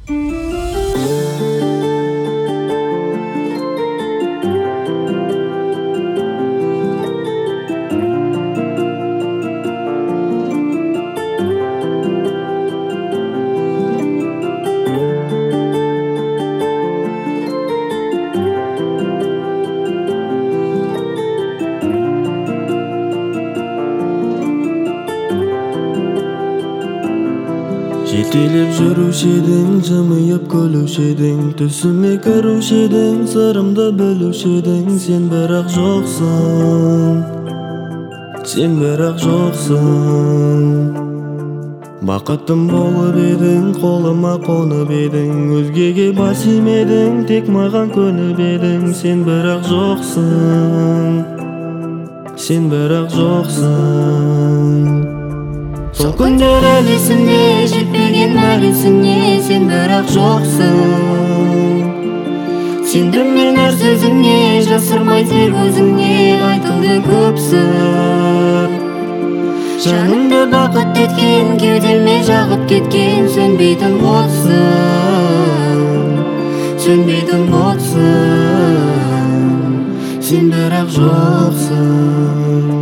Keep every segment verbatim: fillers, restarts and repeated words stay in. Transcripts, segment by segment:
Жетелеп жүруші едің, жымиып күлуші едің, түсіме кіруші едің, сырымды білуші едің. Сен бірақ жоқсың, сен бірақ жоқсың. Бақытым болып едің, қолыма қонып едің, өзгеге бас имедің, тек маған көніп едің. Сен бірақ жоқсың, сен бірақ жоқсың. Сол күндер әлі есімде, жетпеген мәлесіне, сен бірақ жоқсың. Сендім мен әр сөзіңе, жасырмай тек өзіңе айтылды көп сыр. Жанымды бақыт еткен, кеудеме жағып кеткен, сөнбейтін отсың, сөнбейтін отсың. Сен бірақ жоқсың.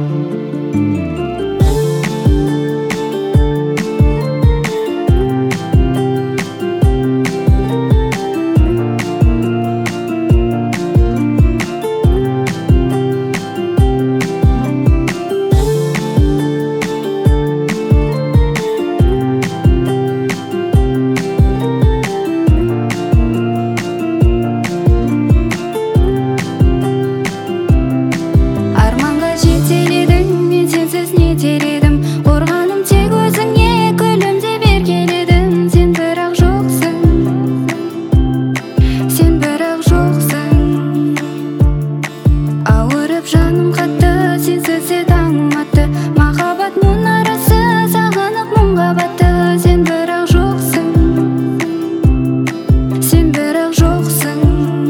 Жаным қатты, сенсіз де таңым атты, махаббат мұнарасы сағынып мұңға батты. Сен бірақ жоқсың, сен бірақ жоқсың.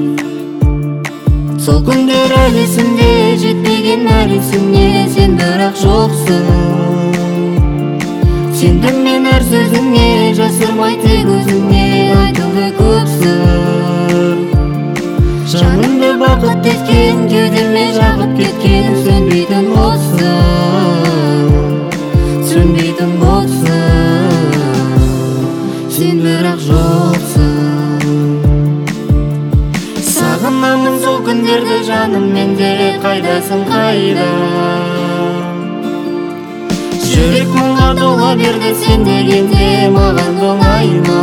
Сол күндер әлі есімде, жетпеген мәлесіне, сен бірақ жоқсың. Сендім мен әр сөзіңе, жасырмай тек өзіңе айтылды көп сыр. Жанымды бақыт еткен, кеудеме жағып кеткен, сөнбейтін отсың, сөнбейтін отсың. Сен бірақ жоқсың. Сағынамын сол күндерді жаным, менде қайдасың, қайда? Жүрек мұңға тола берді, сен дегенде маған оңай ма?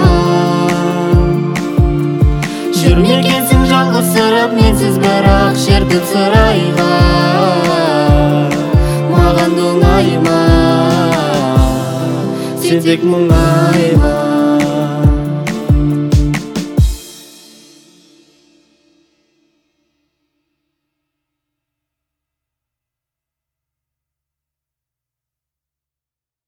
Жүрмекенсің жалғыз сырып, менсіз бірақ шертіп сырайға. Маған оңай ма? Сен тек мұңайма.